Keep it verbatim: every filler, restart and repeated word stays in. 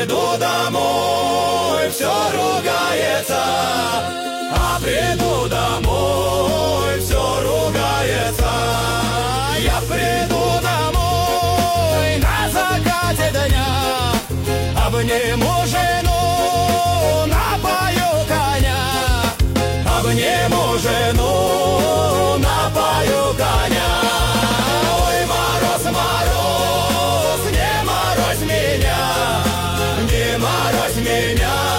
приду домой, все ругается, а приду домой, все ругается. Я приду домой на закате дня, обниму жену, напою коня, обниму жену, напою коня. Ой, мороз, мороз, не морозь меня, не морозь меня.